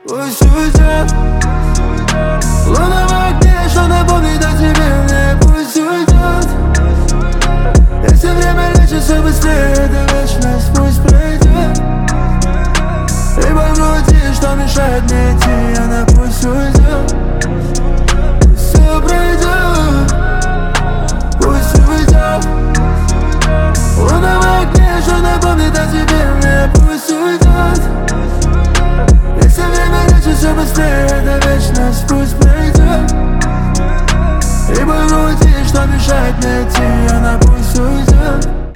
Пусть уйдет. Луна в огне, что напомнит о тебе мне. Пусть уйдет. Если время лечит все быстрее, эта вечность пусть пройдет. Ибо в груди, что мешает мне идти, она пусть уйдет. Пусть все пройдет. Пусть уйдет. Луна в огне, что напомнит о тебе мне. Пусть уйдет. Если время лечит все быстрее, эта вечность пусть пройдет. Ибо в груди, что мешает мне идти, она пусть уйдет.